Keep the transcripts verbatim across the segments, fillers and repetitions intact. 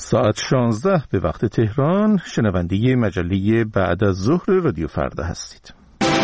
ساعت شانزده به وقت تهران، شنونده مجله بعد از ظهر رادیو فردا هستید.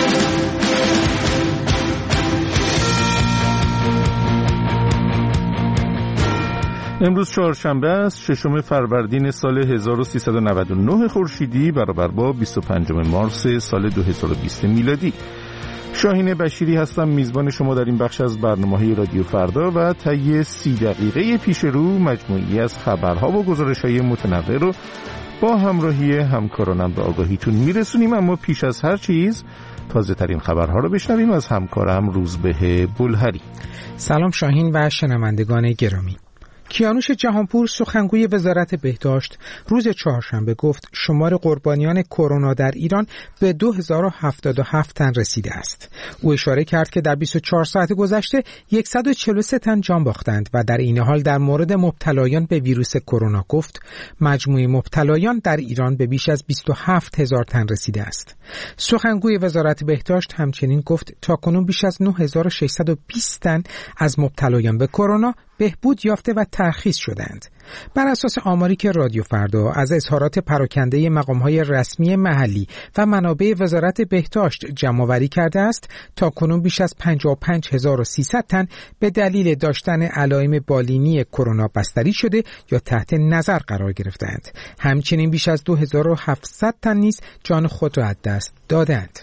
امروز چهارشنبه است، ششم فروردین سال هزار و سیصد و نود و نه خورشیدی برابر با بیست و پنجم مارس سال دو هزار و بیست میلادی. شاهین بشیری هستم، میزبان شما در این بخش از برنامه‌های رادیو فردا و طی سی دقیقه پیش رو مجموعی از خبرها و گزارش‌های متنوع رو با همراهی همکارانم به آگاهیتون میرسونیم. اما پیش از هر چیز تازه ترین خبرها رو بشنویم از همکارم روزبه بلهری. سلام شاهین و شنوندگان گرامی. کیانوش جهانپور سخنگوی وزارت بهداشت روز چهارشنبه گفت شمار قربانیان کرونا در ایران به دو هزار و هفتاد و هفت تن رسیده است. او اشاره کرد که در بیست و چهار ساعت گذشته صد و چهل و سه تن جان باختند و در این حال در مورد مبتلایان به ویروس کرونا گفت مجموع مبتلایان در ایران به بیش از بیست و هفت هزار تن رسیده است. سخنگوی وزارت بهداشت همچنین گفت تاکنون بیش از نه هزار و ششصد و بیست تن از مبتلایان به کرونا بهبود یافته و ترخیص شدند. بر اساس آماری که رادیو فردا از اظهارات پراکنده مقام‌های رسمی محلی و منابع وزارت بهداشت جمع‌آوری کرده است، تاکنون بیش از پنجاه و پنج هزار و سیصد تن به دلیل داشتن علائم بالینی کرونا بستری شده یا تحت نظر قرار گرفتند. همچنین بیش از دو هزار و هفتصد تن نیز جان خود را از دست دادند.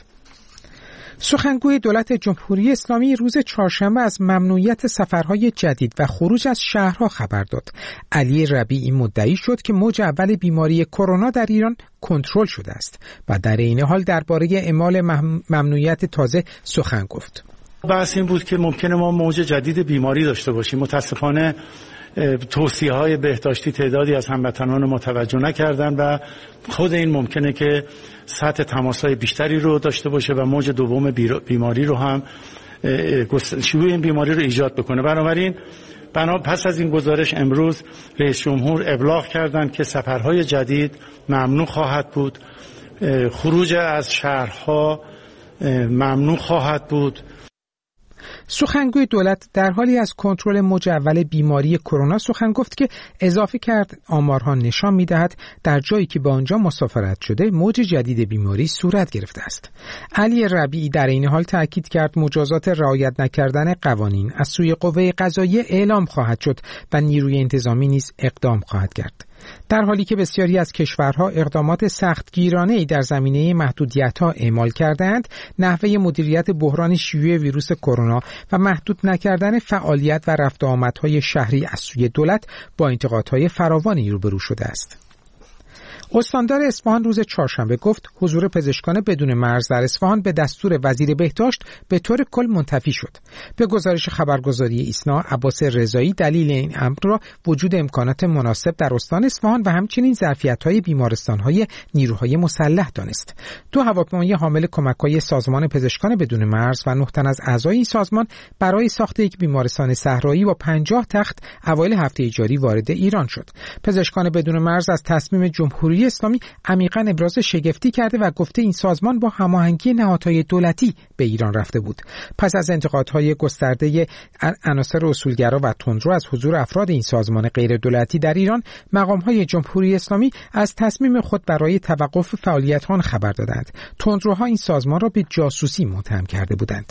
سخنگوی دولت جمهوری اسلامی روز چهارشنبه از ممنوعیت سفرهای جدید و خروج از شهرها خبر داد. علی ربیعی مدعی شد که موج اول بیماری کرونا در ایران کنترل شده است و در این حال درباره اعمال ممنوعیت تازه سخن گفت. بحث این بود که ممکنه ما موج جدید بیماری داشته باشیم. متاسفانه توصیه‌های بهداشتی تعدادی از هموطنان متوجه نکردن و خود این ممکنه که سطح تماس‌های بیشتری رو داشته باشه و موج دوم بیماری رو هم شیوع این بیماری رو ایجاد بکنه. بنابراین بنا پس از این گزارش امروز رئیس جمهور ابلاغ کردند که سفرهای جدید ممنوع خواهد بود، خروج از شهرها ممنوع خواهد بود. سخنگوی دولت در حالی از کنترل موج اول بیماری کرونا سخن گفت که اضافه کرد آمارها نشان می‌دهد در جایی که به آنجا مسافرت شده موج جدید بیماری صورت گرفته است. علی ربیعی در این حال تاکید کرد مجازات رعایت نکردن قوانین از سوی قوه قضاییه اعلام خواهد شد و نیروی انتظامی نیز اقدام خواهد کرد. در حالی که بسیاری از کشورها اقدامات سختگیرانه‌ای در زمینه محدودیت‌ها اعمال کردند، نحوه مدیریت بحران شیوع ویروس کرونا و محدود نکردن فعالیت و رفت و آمدهای شهری از سوی دولت با انتقادهای فراوانی روبرو شده است. استاندار اصفهان روز چهارشنبه گفت حضور پزشکان بدون مرز در اصفهان به دستور وزیر بهداشت به طور کل منتفی شد. به گزارش خبرگزاری ایسنا، عباس رضایی دلیل این امر را وجود امکانات مناسب در استان اصفهان و همچنین ظرفیت‌های بیمارستان‌های نیروهای مسلح دانست. دو هواپیمای حامل کمک‌های سازمان پزشکان بدون مرز و نه تن از اعضای این سازمان برای ساخت یک بیمارستان صحرایی با پنجاه تخت اوایل هفته جاری وارد ایران شد. پزشکان بدون مرز از تصمیم جمهوری اسلامی عمیقاً ابراز شگفتی کرده و گفته این سازمان با هماهنگی نهادهای دولتی به ایران رفته بود. پس از انتقادهای گسترده عناصر اصولگرا و تندرو از حضور افراد این سازمان غیر دولتی در ایران، مقامهای جمهوری اسلامی از تصمیم خود برای توقف فعالیت‌ها خبر دادند. تندروها این سازمان را به جاسوسی متهم کرده بودند.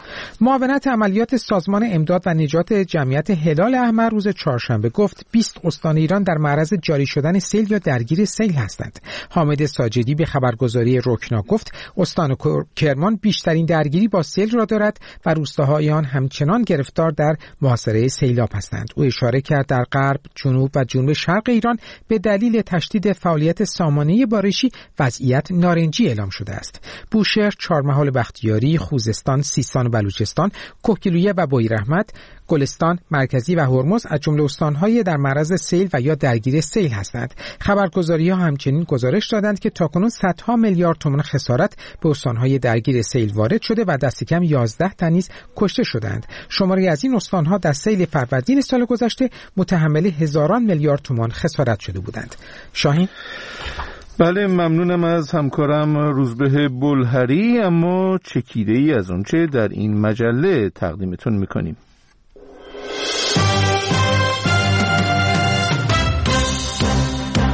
معاونت عملیات سازمان امداد و نجات جمعیت هلال احمر روز چهارشنبه گفت بیست استان ایران در معرض جاری شدن سیل یا درگیر سیل هستند. حامد ساجدی به خبرگزاری رکنا گفت استان کرمان بیشترین درگیری با سیل را دارد و روستاهای آن همچنان گرفتار در محاصره سیلاب هستند. او اشاره کرد در غرب، جنوب و جنوب شرق ایران به دلیل تشدید فعالیت سامانه بارشی وضعیت نارنجی اعلام شده است. بوشهر، چهارمحال بختیاری، خوزستان، سیستان و بلوچستان، کوهگیلویه و بویراحمد، گلستان، مرکزی و هرمز از جمله استان‌های در معرض سیل و یا درگیر سیل هستند. خبرگزاری‌ها همچنین گزارش دادند که تاکنون صدها میلیارد تومان خسارت به استان‌های درگیر سیل وارد شده و دست کم یازده تن نیز کشته شدند. شماری از این استان‌ها در سیل فروردین سال گذشته متحمل هزاران میلیارد تومان خسارت شده بودند. شاهین، بله، ممنونم از همکارم روزبه بلهری. اما چکیده‌ای از اونچه در این مجله تقدیمتون میکنیم.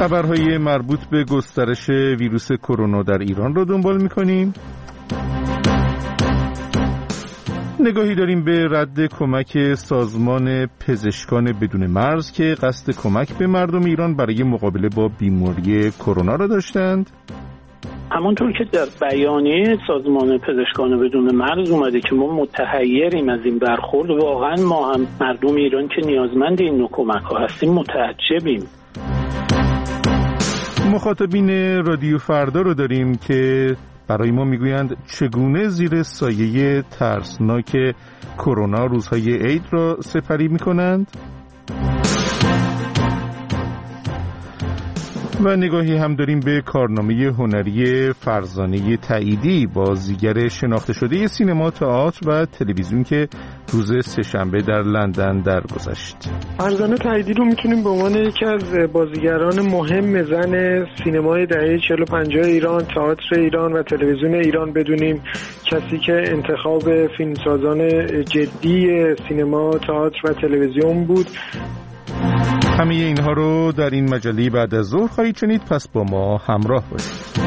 خبرهای مربوط به گسترش ویروس کرونا در ایران رو دنبال می‌کنیم. نگاهی داریم به رد کمک سازمان پزشکان بدون مرز که قصد کمک به مردم ایران برای مقابله با بیماری کرونا را داشتند. همونطور که در بیانیه سازمان پزشکان بدون مرز اومده که ما متحیریم از این برخورد، واقعا ما هم مردم ایران که نیازمند این نوع کمک ها هستیم متعجبیم. مخاطبین رادیو فردا رو داریم که برای ما میگویند چگونه زیر سایه ترسناک کرونا روزهای عید را سپری میکنند. و نگاهی هم داریم به کارنامه هنری فرزانه تاییدی، بازیگر شناخته شده سینما، تئاتر و تلویزیون که روز سه‌شنبه در لندن درگذشت. فرزانه تاییدی رو میتونیم به عنوان یکی از بازیگران مهم زن سینمای دهه چهل و پنجاه ایران، تئاتر ایران و تلویزیون ایران بدونیم. کسی که انتخاب فیلمسازان جدی سینما، تئاتر و تلویزیون بود. همه اینها رو در این مجله بعد از ظهر خواهید شنید، پس با ما همراه باشید.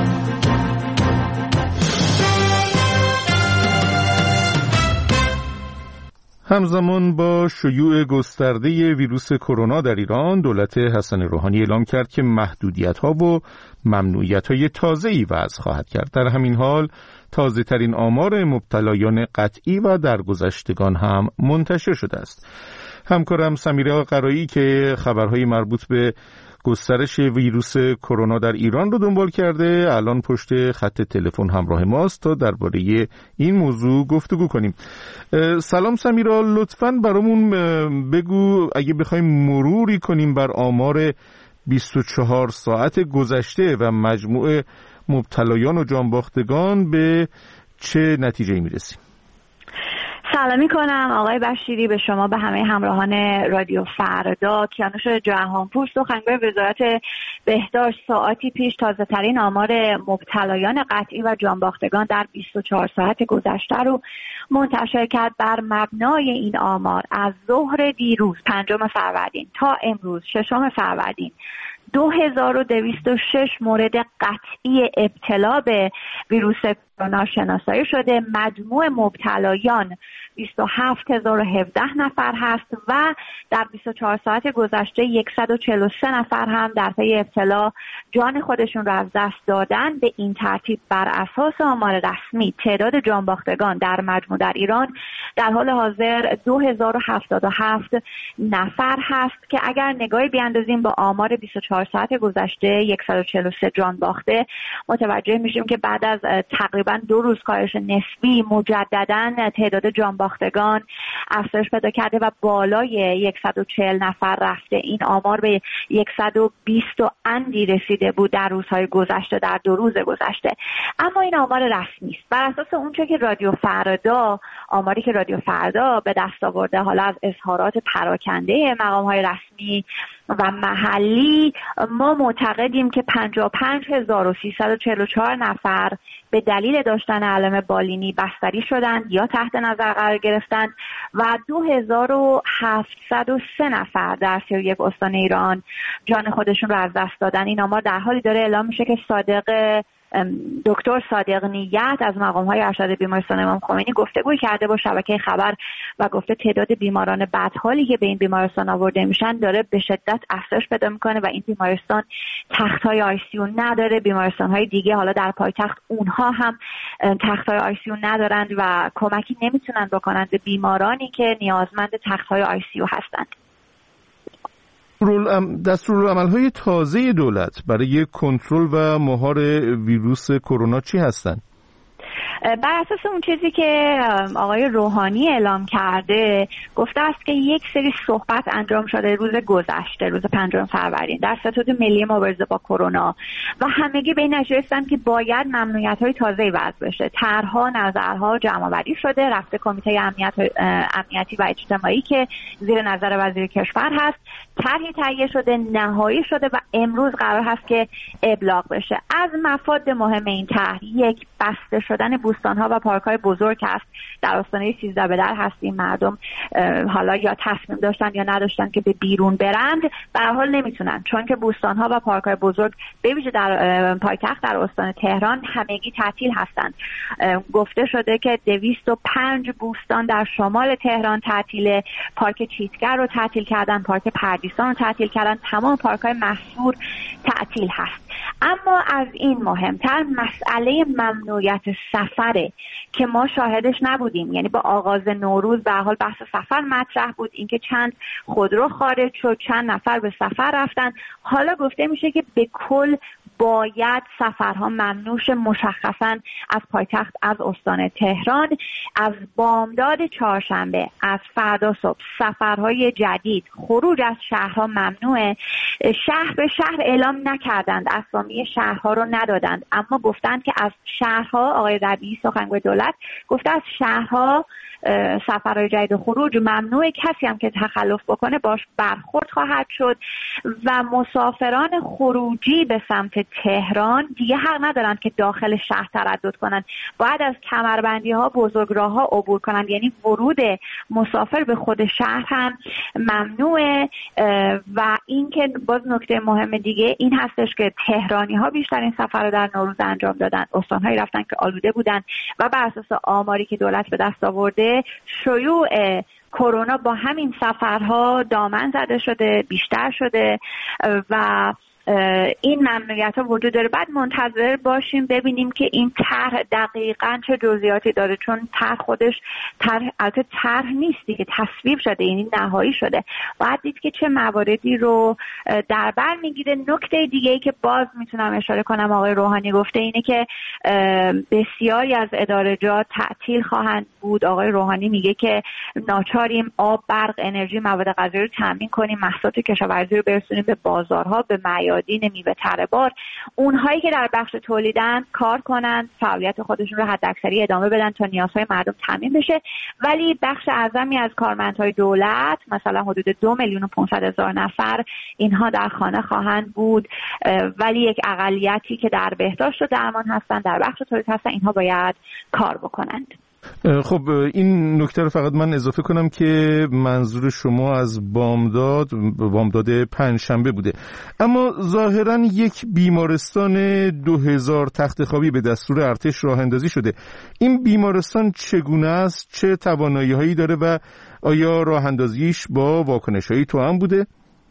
همزمان با شیوع گسترده ویروس کرونا در ایران، دولت حسن روحانی اعلام کرد که محدودیت‌ها و ممنوعیت‌های تازه‌ای وضع خواهد کرد. در همین حال تازه‌ترین آمار مبتلایان قطعی و درگذشتگان هم منتشر شده است. همکارم سمیرا قرایی که خبرهای مربوط به گسترش ویروس کرونا در ایران رو دنبال کرده الان پشت خط تلفن همراه ماست تا درباره این موضوع گفتگو کنیم. سلام سمیرا، لطفاً برامون بگو اگه بخوایم مروری کنیم بر آمار بیست و چهار ساعت گذشته و مجموع مبتلایان و جانباختگان به چه نتیجه‌ای میرسیم؟ سلام میکنم آقای بشیری، به شما، به همه همراهان رادیو فردا. کیانوش جهانپور، سخنگوی وزارت بهداشت، ساعتی پیش تازه ترین آمار مبتلایان قطعی و جانباختگان در بیست و چهار ساعت گذشته رو منتشر کرد. بر مبنای این آمار از ظهر دیروز پنجم فروردین تا امروز ششم فروردین دو هزار و دویست و شش مورد قطعی ابتلا به ویروس کرونا شناسایی شده. مجموع مبتلایان بیست و هفت هزار و هفده نفر هست و در بیست و چهار ساعت گذشته صد و چهل و سه نفر هم در پی ابتلا جان خودشون را از دست دادن. به این ترتیب بر اساس آمار رسمی تعداد جانباختگان در مجموع در ایران در حال حاضر دو هزار و هفتاد و هفت نفر هست که اگر نگاهی بیاندازیم با آمار بیست و چهار ساعت گذشته صد و چهل و سه جان باخته، متوجه میشیم که بعد از تقریبا دو روز کاهش نسبی مجددا تعداد جانباختگان افزایش پیدا کرده و بالای صد و چهل نفر رفته. این آمار به صد و بیست و اندی رسیده بود در روزهای گذشته، در دو روز گذشته. اما این آمار رسمی است. بر اساس اونچه که رادیو فردا آماری که رادیو فردا به دست آورده، حالا از اظهارات پراکنده مقام‌های رسمی و محلی، ما معتقدیم که پنجاه و پنج هزار و سیصد و چهل و چهار نفر به دلیل داشتن علائم بالینی بستری شدند یا تحت نظر قرار گرفتند و دو هزار و هفتصد و سه نفر در سی و یک استان ایران جان خودشون رو از دست دادن. این آمار در حالی داره اعلام میشه که صادق دکتر صادق نیت از مقام‌های ارشد بیمارستان امام خمینی گفتگوی کرده با شبکه خبر و گفته تعداد بیماران بدحالی که به این بیمارستان آورده میشن داره به شدت افزایش پیدا میکنه و این بیمارستان تخت‌های آی سی یو نداره. بیمارستان‌های دیگه حالا در پایتخت اونها هم تخت‌های آی سی یو ندارند و کمکی نمیتونن بکنن به بیمارانی که نیازمند تخت‌های آی سی یو هستند. دستورالعمل‌های تازه دولت برای کنترل و مهار ویروس کرونا چی هستند؟ بر اساس اون چیزی که آقای روحانی اعلام کرده، گفته است که یک سری صحبت انجام شده روز گذشته، روز پنجم فروردین، در ستاد ملی مبارزه با کرونا و همگی به این نتیجه رسیدند که باید ممنوعیت‌های تازه‌ای وضع بشه. طرح‌ها، نظرها جمع‌آوری شده، رفته کمیته امنیت امنیتی و اجتماعی که زیر نظر وزیر کشور هست، طرحی تهیه شده، نهایی شده و امروز قرار هست که ابلاغ بشه. از مفاد مهم این طرح یک بسته شدن بوستان‌ها و پارک‌های بزرگ است. در آستانه سیزده به در هستیم، مردم حالا یا تصمیم داشتن یا نداشتن که به بیرون برند، به هر حال نمیتونن، چون که بوستان‌ها و پارک‌های بزرگ به ویژه در پایتخت در استان تهران همگی تعطیل هستند. گفته شده که دویست و پنج بوستان در شمال تهران تعطیله، پارک چیتگر رو تعطیل کردن، پارک پردیسان رو تعطیل کردن، تمام پارک‌های محصور تعطیل هست. اما از این مهمتر مسئله ممنوعیت سفره که ما شاهدش نبودیم. یعنی با آغاز نوروز به هر حال بحث سفر مطرح بود، اینکه چند خودرو خارج شد، چند نفر به سفر رفتن. حالا گفته میشه که به کل باید سفرها ممنوع شه، مشخصا از پایتخت، از استان تهران. از بامداد چهارشنبه، از فردا صبح سفرهای جدید خروج از شهرها ممنوعه. شهر به شهر اعلام نکردند، اسامی شهرها رو ندادند، اما گفتند که از شهرها، آقای ربیعی سخنگوی دولت گفته از شهرها سفرهای جدید خروج ممنوع، کسی هم که تخلف بکنه باش برخورد خواهد شد و مسافران خروجی به سمت تهران دیگه حق ندارن که داخل شهر تردد کنن، باید از کمربندی ها، بزرگراه ها عبور کنن. یعنی ورود مسافر به خود شهر هم ممنوعه. و این که باز نکته مهم دیگه این هستش که تهرانی ها بیشترین سفر رو در نوروز انجام دادن، استانهایی رفتن که آلوده بودن و بر اساس آماری که دولت به دست آورده شیوع کرونا با همین سفرها دامن زده شده، بیشتر شده و این ممنوعیت ها وجود داره. بعد منتظر باشیم ببینیم که این طرح دقیقاً چه جزئیاتی داره، چون طرح خودش طرح البته طرح نیست دیگه، تصویب شده، یعنی نهایی شده. باید دید که چه مواردی رو در بر میگیره. نکته دیگه ای که باز میتونم اشاره کنم آقای روحانی گفته اینه که بسیاری از ادارجات تعطیل خواهند بود. آقای روحانی میگه که ناچاریم آب، برق، انرژی، مواد غذایی رو تامین کنیم، محصولات کشاورزی رو برسونیم به بازارها، به معیار دین میوه تره بار. اونهایی که در بخش تولیدن کار کنن، فعالیت خودشون رو حداکثری ادامه بدن تا نیازهای مردم تامین بشه. ولی بخش اعظمی از کارمندهای دولت، مثلا حدود دو میلیون و پانصد هزار نفر، اینها در خانه خواهند بود. ولی یک اقلیتی که در بهداشت و درمان هستن، در بخش تولید هستن، اینها باید کار بکنند. خب این نکته رو فقط من اضافه کنم که منظور شما از بامداد بامداد پنجشنبه بوده، اما ظاهرا یک بیمارستان دو هزار تخت خوابی به دستور ارتش راه اندازی شده. این بیمارستان چگونه است؟ چه توانایی‌هایی داره و آیا راه اندازیش با واکنش‌های توأم بوده؟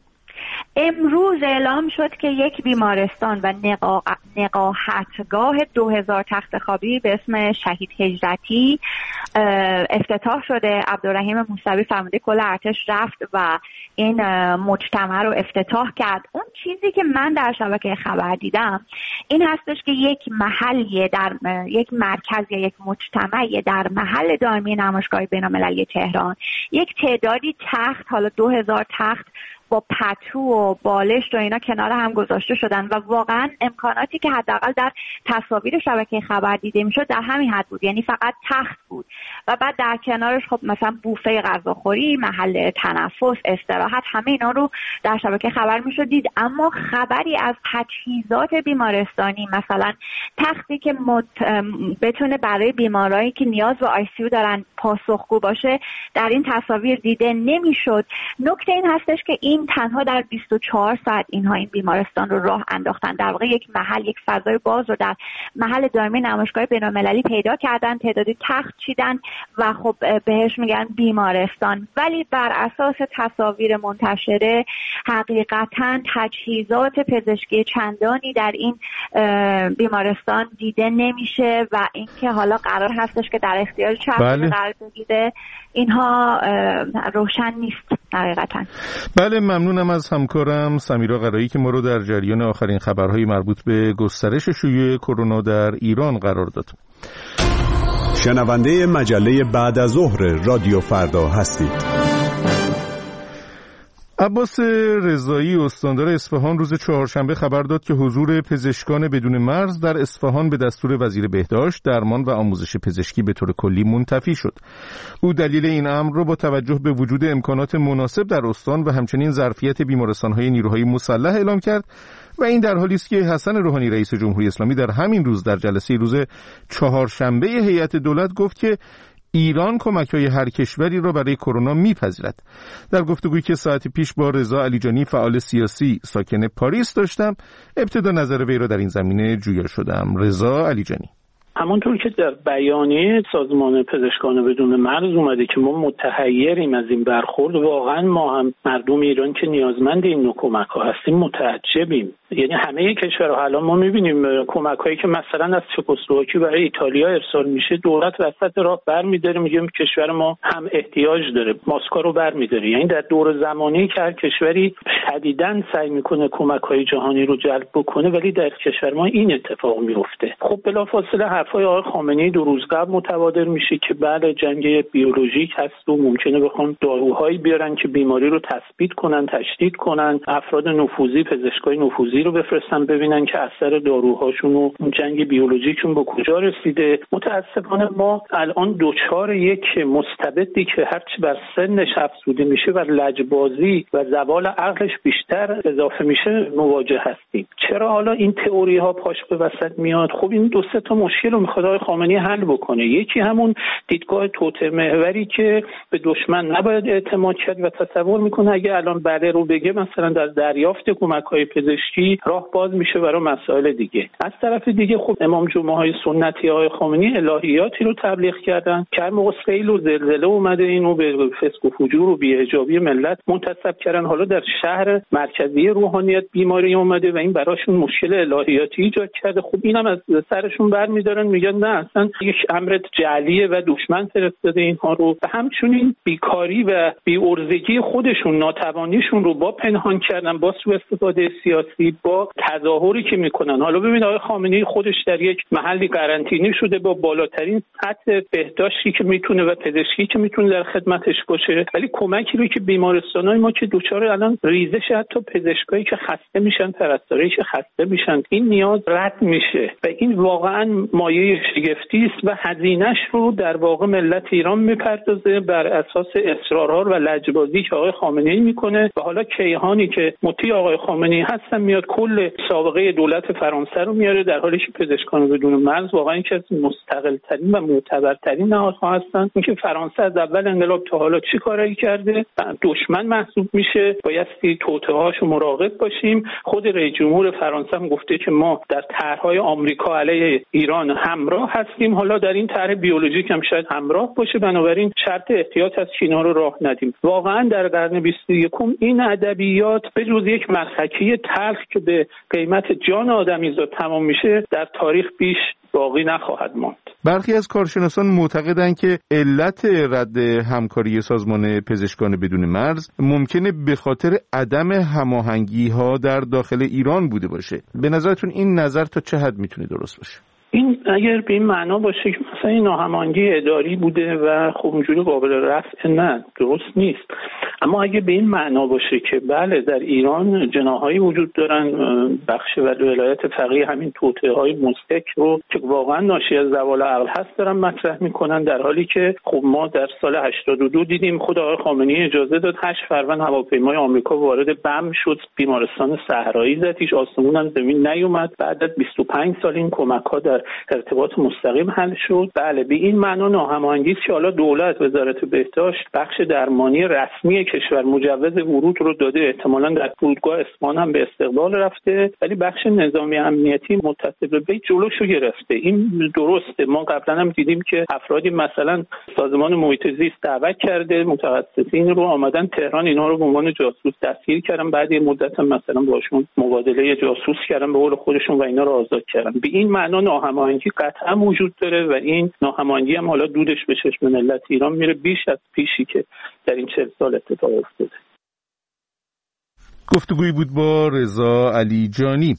امروز اعلام شد که یک بیمارستان و نقا... نقاهتگاه دو هزار تخت خوابی به اسم شهید هجرتی افتتاح شده. عبدالرحیم موسوی فرمانده کل ارتش رفت و این مجتمع رو افتتاح کرد. اون چیزی که من در شبکه خبر دیدم این هستش که یک محلیه در یک مرکز یا یک مجتمعی در محل دائمی نمایشگاه بین‌المللی تهران یک تعدادی تخت، حالا دو هزار تخت با پتو و بالشت و اینا کنار هم گذاشته شدن و واقعا امکاناتی که حداقل در تصاویر شبکه خبر دیده میشد در همین حد بود. یعنی فقط تخت بود و بعد در کنارش خب مثلا بوفه غذاخوری، محل تنفس، استراحت، همه اینا رو در شبکه خبر میشد دید. اما خبری از تجهیزات بیمارستانی، مثلا تختی که مت... بتونه برای بیمارایی که نیاز به آی سی یو دارن پاسخگو باشه، در این تصاویر دیده نمیشد. نکته این هستش که این تنها در بیست و چهار ساعت اینها این بیمارستان رو راه انداختن. در واقع یک محل، یک فضای باز رو در محل دائمی نمایشگاه بین‌المللی پیدا کردن، تعدادی تخت چیدن و خب بهش میگن بیمارستان. ولی بر اساس تصاویر منتشره حقیقتاً تجهیزات پزشکی چندانی در این بیمارستان دیده نمیشه و اینکه حالا قرار هستش که در اختیار چه بله. قرار بگیره اینها روشن نیست حقیقتاً. بله، ممنونم از همکارم سمیرا قرایی که ما رو در جریان آخرین خبرهای مربوط به گسترش شیوع کرونا در ایران قرار داد. شنونده مجله بعد از ظهر رادیو فردا هستید. عباس رضایی استاندار اصفهان روز چهارشنبه خبر داد که حضور پزشکان بدون مرز در اصفهان به دستور وزیر بهداشت، درمان و آموزش پزشکی به طور کلی منتفی شد. او دلیل این امر را با توجه به وجود امکانات مناسب در استان و همچنین ظرفیت بیمارستان‌های نیروهای مسلح اعلام کرد و این در حالی است که حسن روحانی رئیس جمهوری اسلامی در همین روز در جلسه روز چهارشنبه هیئت دولت گفت که ایران کمک‌های هر کشوری را برای کرونا می‌پذیرد. در گفتگویی که ساعتی پیش با رضا علیجانی فعال سیاسی ساکن پاریس داشتم، ابتدا نظر وی را در این زمینه جویا شدم. رضا علیجانی: همونطور که در بیانیه سازمان پزشکان بدون مرز اومده که ما متحیریم از این برخورد، واقعا ما هم مردم ایران که نیازمند این نوع کمک‌ها هستیم متعجبیم. یعنی همه کشورها الان ما می‌بینیم کمک‌هایی که مثلا از چکسلواکی برای ایتالیا ارسال میشه، دولت وسط راه برمی‌داره میگه کشور ما هم احتیاج داره، ماسکا رو برمی‌داره. یعنی در دور زمانی که هر کشوری شدیداً سعی می‌کنه کمک‌های جهانی رو جلب بکنه، ولی در کشور ما این اتفاق میفته. خب بلافاصله حرفای آقای خامنه‌ای دو روز قبل متبادر میشه که بله جنگ بیولوژیک هست و ممکنه بخوان داروهایی بیارن که بیماری رو تثبیت کنن، تشدید کنن، افراد نفوذی، پزشکای نفوذی رو بفرستن ببینن که اثر داروهاشون و جنگ بیولوژیکشون به کجا رسیده. متاسفانه ما الان دوچار یک مستبدی که هرچی بر سنش افزوده میشه و لجبازی و زوال عقلش بیشتر اضافه میشه مواجه هستیم. چرا حالا این تئوری ها پاش به وسط میاد؟ خب این دو سه تا مشکل رو میخواد آقای خامنه‌ای حل بکنه. یکی همون دیدگاه توطئه محوری که به دشمن نباید اعتماد کرد و تصور میکنه اگه الان بله رو بگه مثلا در دریافت کمک‌های پزشکی راه باز میشه برای مسائل دیگه. از طرف دیگه خب امام جمعه‌های سنتی آقای خامنه‌ای الهیاتی رو تبلیغ کردن که هر موقع سیل و زلزله اومده اینو به فسق و فجور و بی‌حجابی ملت منتسب کردن. حالا در شهر مرکزی روحانیت بیماری اومده و این براشون مشکل الهیاتی ایجاد کرده. خب اینم از سرشون برمی‌دارن، میگن نه اصلا یک امر جعلیه و دشمن فرستاده اینها رو. و همچنین بیکاری و بی‌عرضگی خودشون، ناتوانیشون رو با پنهان کردن، با سوء استفاده سیاسی، با تظاهری که میکنن. حالا ببین آقای خامنه‌ای خودش در یک محلی قرنطینه شده با بالاترین سطح بهداشتی که میتونه و پزشکی که میتونه در خدمتش باشه، ولی کمکی رو که بیمارستانای ما که دوچار الان ریزش حتی پزشکایی که خسته میشن، پرستارایی که خسته میشن، این نیاز رد میشه و این واقعا مایه شگفتی است و هزینه‌اش رو در واقع ملت ایران میپردازه بر اساس اصرارها و لجبازی که آقای خامنه‌ای میکنه. و حالا کیهانی که مطیع آقای خامنه‌ای هستن میاد کل سابقه دولت فرانسه رو میاره، در حالی که پزشکان بدون مرز واقعا یکی از مستقل‌ترین و معتبرترین نهادها هستن. اینکه فرانسه از اول انقلاب تا حالا چی کاری کرده، دشمن محسوب میشه، بایستی توطئه‌هاشو مراقب باشیم. خود رئیس جمهور فرانسه هم گفته که ما در طرح‌های آمریکا علیه ایران همراه هستیم، حالا در این طرح بیولوژیک هم شاید همراه باشه، بنابراین شرط احتیاط از چینا رو راه ندیم. واقعا در قرن بیست و یکم این ادبیات به جز یک مسخکی تلخ که به قیمت جان آدمیزاد تمام میشه در تاریخ بیش باقی نخواهد ماند. برخی از کارشناسان معتقدند که علت رد همکاری سازمان پزشکان بدون مرز ممکنه به خاطر عدم هماهنگی‌ها در داخل ایران بوده باشه. به نظرتون این نظر تا چه حد میتونه درست باشه؟ این اگر به این معنا باشه که مثلا این ناهماهنگی اداری بوده و خب اونجوری قابل رفع، نه درست نیست. اما اگه به این معنا باشه که بله در ایران جناحایی وجود دارن، بخش ولایت فقیه همین توطئه‌های مضحک رو که واقعا ناشی از زوال عقل هست دارن مطرح میکنن، در حالی که خب ما در سال هشتاد و دو دیدیم خود آقای خامنه‌ای اجازه داد هشت فروند هواپیمای آمریکا وارد بم شد، بیمارستان صحرایی زد، هیچ آسمون هم زمین نیومد. بعد از بیست و پنج سال این کمک‌ها در ارتباط مستقیم حل شد. بله به این معنا ناهماهنگی است که حالا دولت وزارت بهداشت بخش درمانی رسمی کشور مجوز ورود رو داده، احتمالاً در فرودگاه اصفهان هم به استقبال رفته، ولی بخش نظامی امنیتی متصل به جلوش رو گرفته. این درسته. ما قبلا هم دیدیم که افرادی مثلا سازمان محیط زیست دعوت کرده، متخصصین رو آمدن تهران، اینها رو به عنوان جاسوس دستگیر کردن، بعد یه مدت هم مثلا باشون مبادله جاسوس کردن به قول خودشون و اینا رو آزاد کردن. به این معنا ناهماهنگی قطعا وجود داره و این ناهماهنگی هم حالا دودش به چشم ملت ایران میره بیش از پیشی که در این چهل سال اتفاق افتاده. گفتگویی بود با رضا علیجانی.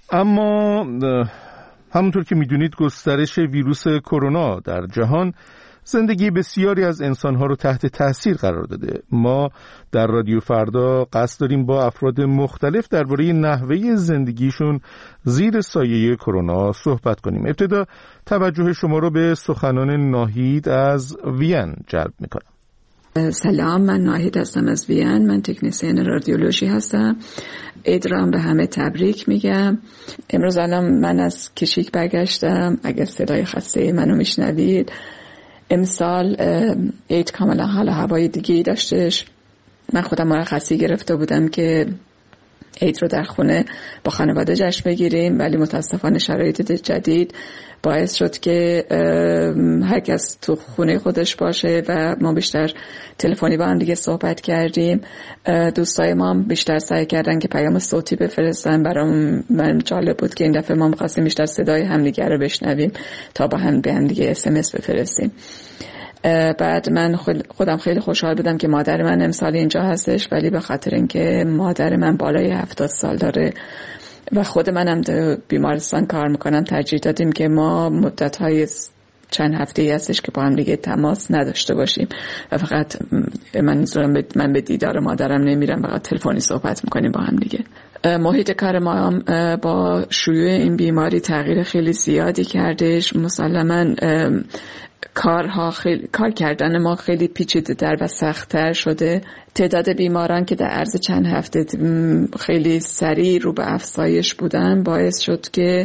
اما همونطور که میدونید گسترش ویروس کرونا در جهان زندگی بسیاری از انسانها رو تحت تاثیر قرار داده. ما در رادیو فردا قصد داریم با افراد مختلف درباره نحوه زندگیشون زیر سایه کرونا صحبت کنیم. ابتدا توجه شما رو به سخنان ناهید از وین جلب میکنم. سلام، من ناهید هستم از وین. من تکنیسین رادیولوژی هستم. عید را به همه تبریک میگم. امروز الان من از کشیک برگشتم. اگر صدای خسته منو میشنوید، امسال عید کاملا حال هوای دیگه‌ای داشتش. من خودم مرخصی گرفته بودم که عید رو در خونه با خانواده جشن بگیریم، ولی متاسفانه شرایط جدید باعث شد که هر کس تو خونه خودش باشه و ما بیشتر تلفنی با هم دیگه صحبت کردیم. دوستای ما بیشتر سعی کردن که پیام صوتی بفرستن. برام من جالب بود که این دفعه ما می‌خواستیم بیشتر صدای همدیگه رو بشنویم تا با هم به هم دیگه اس ام اس بفرستیم. بعد من خودم خیلی خوشحال بودم که مادر من امسال اینجا هستش، ولی به خاطر اینکه مادر من بالای هفتاد سال داره و خود منم در بیمارستان کار میکنم، ترجیح دادیم که ما مدت‌های چند هفته‌ای هستش که با هم دیگه تماس نداشته باشیم و فقط من من به دیدار مادرم نمیرم، فقط تلفنی صحبت میکنیم با هم دیگه. محیط کار ما با شیوع این بیماری تغییر خیلی زیادی کردش. مسلماً کارها خیلی کار کردن ما خیلی پیچیده‌تر و سخت‌تر شده. تعداد بیماران که در عرض چند هفته خیلی سریع رو به افزایش بودن باعث شد که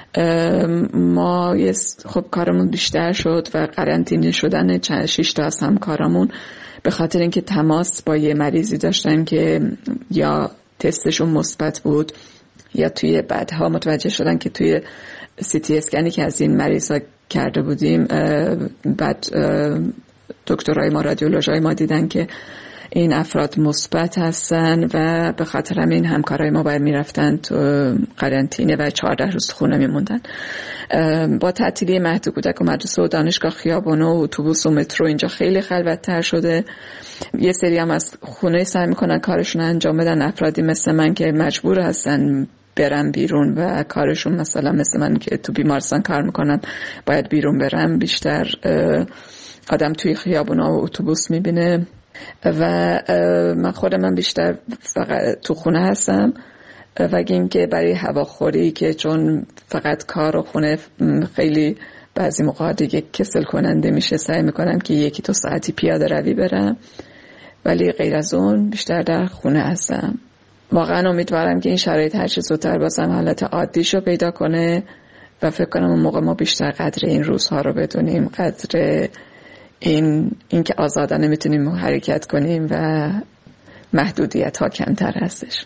ما خب کارمون بیشتر شد و قرنطینه شدن چند شش تا از همکارامون به خاطر اینکه تماس با یه مریضی داشتن که یا تستشون مثبت بود یا توی بعدها متوجه شدن که توی سی تی اسکنی که از این مریضا کرده بودیم، بعد دکترای ما رادیولوژای ما دیدن که این افراد مثبت هستن و به خاطر همین همکارای ما باید میرفتن تو قرنطینه و چهارده روز خونه میموندن. با تعطیلی مهد کودک و مدرسه و دانشگاه خیابان و اتوبوس و مترو اینجا خیلی خلوت‌تر شده. یه سری هم از خونه سعی میکنن کارشون انجام بدن. افرادی مثل من که مجبور هستن برن بیرون و کارشون مثلا مثل من که تو بیمارستان کار میکنن باید بیرون برن. بیشتر آدم توی خیابونا و اتوبوس میبینه و من خودم من بیشتر فقط تو خونه هستم و اینکه برای هواخوری که چون فقط کار و خونه خیلی بعضی موقع دیگه کسل کننده میشه، سعی میکنم که یکی دو ساعتی پیاده روی برم، ولی غیر از اون بیشتر در خونه هستم. واقعا امیدوارم که این شرایط هر چه زودتر بازم حالت عادیشو پیدا کنه و فکر کنم اون موقع ما بیشتر قدر این روزها رو بدونیم، قدر این اینکه آزادانه میتونیم حرکت کنیم و محدودیت ها کمتر هستش.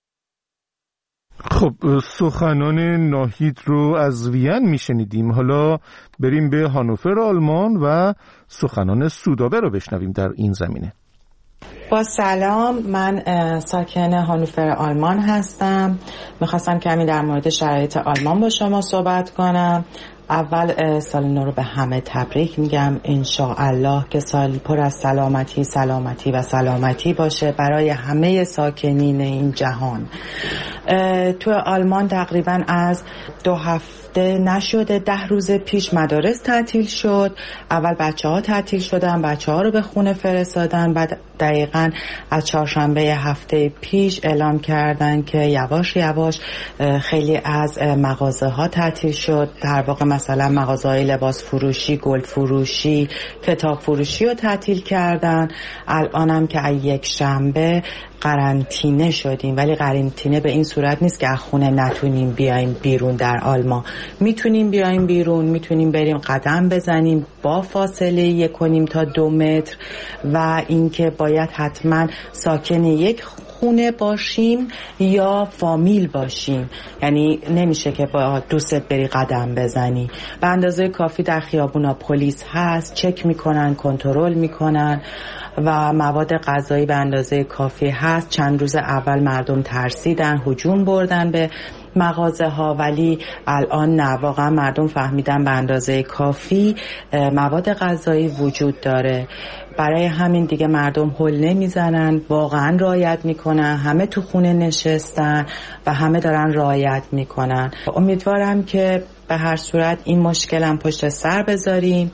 خب سخنان ناهید رو از وین میشنیدیم. حالا بریم به هانوفر آلمان و سخنان سودابه رو بشنویم در این زمینه. با سلام، من ساکن هانوفر آلمان هستم. میخواستم کمی در مورد شرایط آلمان با شما صحبت کنم. اول سال نو رو به همه تبریک میگم. انشاءالله که سالی پر از سلامتی سلامتی و سلامتی باشه برای همه ساکنین این جهان. تو آلمان تقریبا از دو هفته نشده ده روز پیش مدارس تعطیل شد. اول بچه ها تعطیل شدن، بچه ها رو به خونه فرستادن. بعد دقیقاً از چهارشنبه هفته پیش اعلام کردن که یواش یواش خیلی از مغازه ها تعطیل شد. در واقع مثلا مغازه های لباس فروشی، گل فروشی، کتاب فروشی رو تعطیل کردن. الانم که از یک شنبه قرنطینه شدیم، ولی قرنطینه به این صورت نیست که از خونه نتونیم بیایم بیرون. در آلمان میتونیم بیایم بیرون، میتونیم بریم قدم بزنیم با فاصله یک و نیم تا دو متر و اینکه باید حتما ساکن یک خونه باشیم یا فامیل باشیم. یعنی نمیشه که با دوستت بری قدم بزنی. به اندازه کافی در خیابونا پلیس هست، چک میکنن، کنترل میکنن و مواد غذایی به اندازه کافی هست. چند روز اول مردم ترسیدن، هجوم بردن به مغازه ها، ولی الان نه، واقعا مردم فهمیدن به اندازه کافی مواد غذایی وجود داره. برای همین دیگه مردم هول نمیزنن، واقعا رعایت میکنن، همه تو خونه نشستن و همه دارن رعایت میکنن. امیدوارم که به هر صورت این مشکل هم پشت سر بذاریم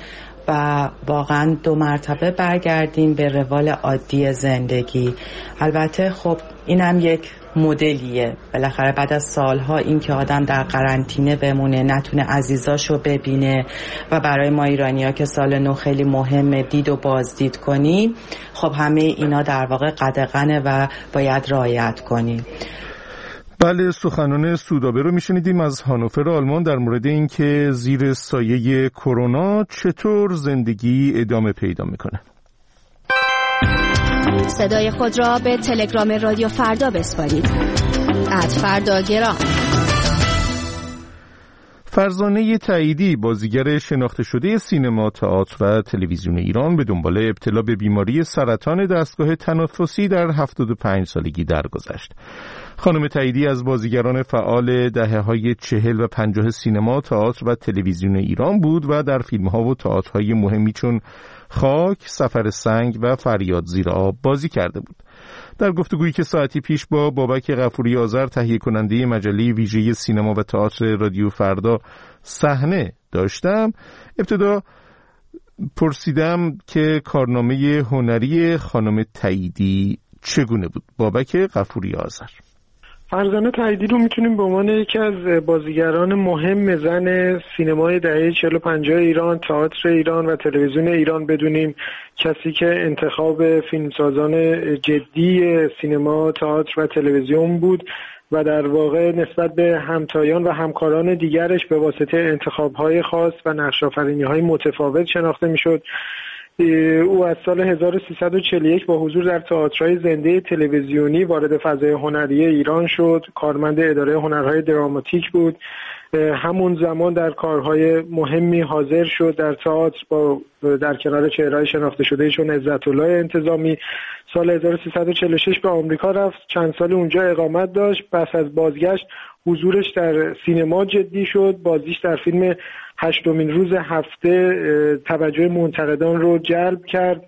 و واقعا دو مرتبه برگردیم به روال عادی زندگی. البته خب اینم یک مدلیه، بالاخره بعد از سالها این که آدم در قرنطینه بمونه، نتونه عزیزاشو ببینه و برای ما ایرانی‌ها که سال نو خیلی مهمه دید و بازدید کنیم، خب همه اینا در واقع قدغنه و باید رعایت کنیم. بله، سخنان سودابه رو میشنیدیم از هانوفر آلمان در مورد اینکه زیر سایه کرونا چطور زندگی ادامه پیدا میکنه. صدای خود را به تلگرام رادیو فردا بسپارید. ات فردا گرام. فرزانه تاییدی، بازیگر شناخته شده سینما، تئاتر و تلویزیون ایران، به دنبال ابتلا به بیماری سرطان دستگاه تنفسی در هفتاد و پنج سالگی درگذشت. خانم تاییدی از بازیگران فعال دهه‌های چهل و پنجاه سینما، تئاتر و تلویزیون ایران بود و در فیلم‌ها و تئاترهای مهمی چون خاک، سفر سنگ و فریاد زیر آب بازی کرده بود. در گفتگویی که ساعتی پیش با بابک غفوری آذر، تهیه کننده مجله ویژه سینما و تئاتر رادیو فردا، صحنه داشتم، ابتدا پرسیدم که کارنامه هنری خانم تاییدی چگونه بود. بابک غفوری آذر: فرزانه تاییدی رو میتونیم به عنوان یکی از بازیگران مهم زن سینمای دهه چهل و پنجاه ایران، تئاتر ایران و تلویزیون ایران بدونیم. کسی که انتخاب فیلمسازان جدی سینما، تئاتر و تلویزیون بود و در واقع نسبت به همتایان و همکاران دیگرش به واسطه انتخاب‌های خاص و نقش‌آفرینی‌های متفاوت شناخته میشد. او از سال هزار و سیصد و چهل و یک با حضور در تئاترهای زنده تلویزیونی وارد فضای هنری ایران شد. کارمند اداره هنرهای دراماتیک بود. همون زمان در کارهای مهمی حاضر شد. در تئاتر با در کنار چهره‌های شناخته شده چون عزت‌الله انتظامی سال هزار و سیصد و چهل و شش به آمریکا رفت. چند سال اونجا اقامت داشت. پس از بازگشت حضورش در سینما جدی شد. بازیش در فیلم هشتمین روز هفته توجه منتقدان رو جلب کرد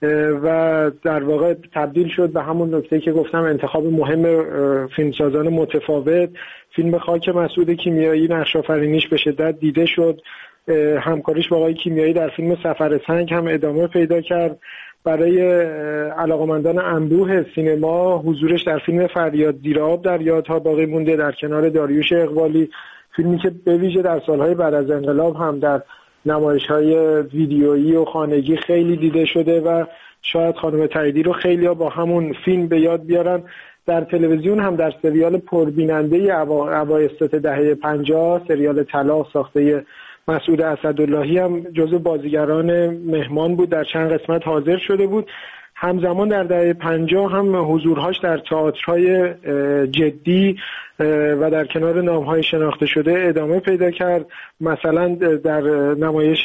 و در واقع تبدیل شد به همون نکته که گفتم، انتخاب مهم فیلمسازان متفاوت. فیلم خاک مسعود کیمیایی نقش‌آفرینیش به شدت دیده شد. همکاریش با آقای کیمیایی در فیلم سفر سنگ هم ادامه پیدا کرد. برای علاقمندان انبوه سینما حضورش در فیلم فریاد زیر آب در یادها باقی مونده، در کنار داریوش اقبالی، فیلمی که به ویژه در سالهای بعد از انقلاب هم در نمایش‌های ویدیویی و خانگی خیلی دیده شده و شاید خانم تاییدی رو خیلی‌ها با همون فیلم به یاد بیارن. در تلویزیون هم در سریال پربیننده اوایست دهه پنجاه، سریال طلا ساخته مسعود اسداللهی هم جزو بازیگران مهمان بود، در چند قسمت حاضر شده بود. همزمان در دهه پنجاه هم حضورهاش در تئاترهای جدی و در کنار نام‌های شناخته شده ادامه پیدا کرد. مثلا در نمایش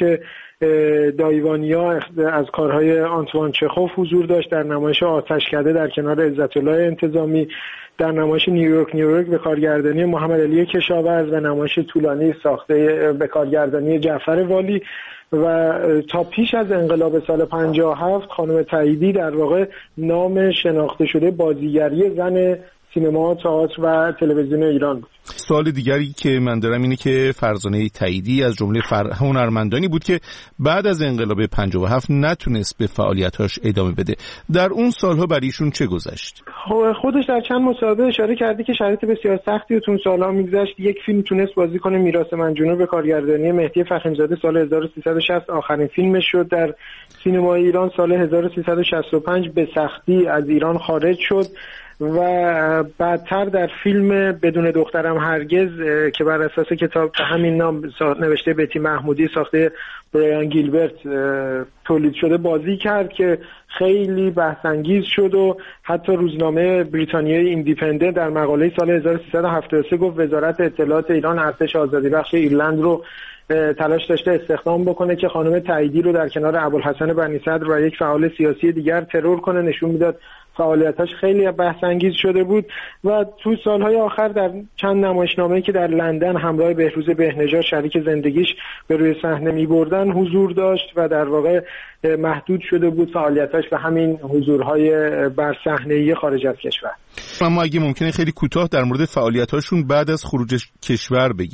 دایوانیا از کارهای آنتوان چخوف حضور داشت، در نمایش آتشکده در کنار عزت‌الله انتظامی، در نمایش نیویورک نیویورک به کارگردانی محمد علی کشاورز و نمایش طولانی ساخته به کارگردانی جعفر والی. و تا پیش از انقلاب سال پنجاه و هفت خانم تاییدی در واقع نام شناخته شده بازیگری زن سینما، تئاتر و تلویزیون ایران بود. سوال دیگری که من دارم اینه که فرزانه تاییدی از جمله فر... هنرمندانی بود که بعد از انقلاب پنجاه و هفت نتونست به فعالیتاش ادامه بده. در اون سالها بر ایشون چه گذشت؟ خودش در چند مصاحبه اشاره کرده که شرایط بسیار سختی تو اون سالها میگذشت. یک فیلم تونست بازی کنه، میراث منجنوب، به کارگردانی مهدی فخیمزاده، سال هزار و سیصد و شصت آخرین فیلمش شد. در سینمای ایران سال هزار و سیصد و شصت و پنج به سختی از ایران خارج شد و بعدتر در فیلم بدون دخترم هرگز که بر اساس کتاب همین نام نوشته بتی محمودی ساخته برایان گیلبرت تولید شده بازی کرد که خیلی بحث انگیز شد و حتی روزنامه بریتانیای ایندیپندنت در مقاله سال هزار و سیصد و هفتاد و سه گفت وزارت اطلاعات ایران ارتش آزادی بخش ایرلند رو تلاش داشته استخدام بکنه که خانم تاییدی رو در کنار ابوالحسن بنی صدر و یک فعال سیاسی دیگر ترور کنه. نشون میداد فعالیتاش خیلی بحث انگیز شده بود و تو سالهای آخر در چند نمایشنامه‌ای که در لندن همراه بهروز بهنژاد شریک زندگیش به روی صحنه می‌بردن حضور داشت و در واقع محدود شده بود فعالیتاش به همین حضورهای بر صحنه‌ای خارج از کشور. اما اگه ممکنه خیلی کوتاه در مورد فعالیتاشون بعد از خروج کشور بگین.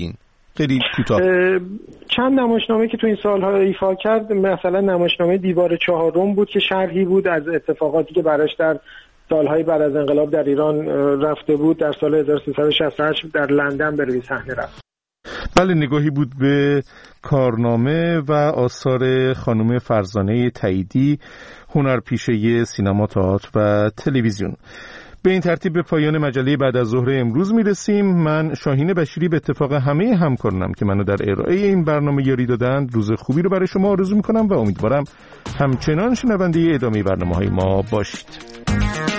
خیلی کوتاه. چند نمایشنامه که تو این سال‌ها ایفا کرد، مثلا نمایشنامه دیوار چهارم بود که شرحی بود از اتفاقاتی که براش در سالهای بعد از انقلاب در ایران رفته بود. در سال هزار و سیصد و شصت و هشت در لندن به روی صحنه رفت. بله، نگاهی بود به کارنامه و آثار خانم فرزانه تاییدی، هنرپیشه سینما، تئاتر و تلویزیون. به این ترتیب به پایان مجله بعد از ظهر امروز میرسیم. من شاهین بشیری به اتفاق همه همکارانم که منو در ارائه این برنامه یاری دادند روز خوبی رو برای شما آرزو میکنم و امیدوارم همچنان شنونده ادامه برنامه‌های ما باشید.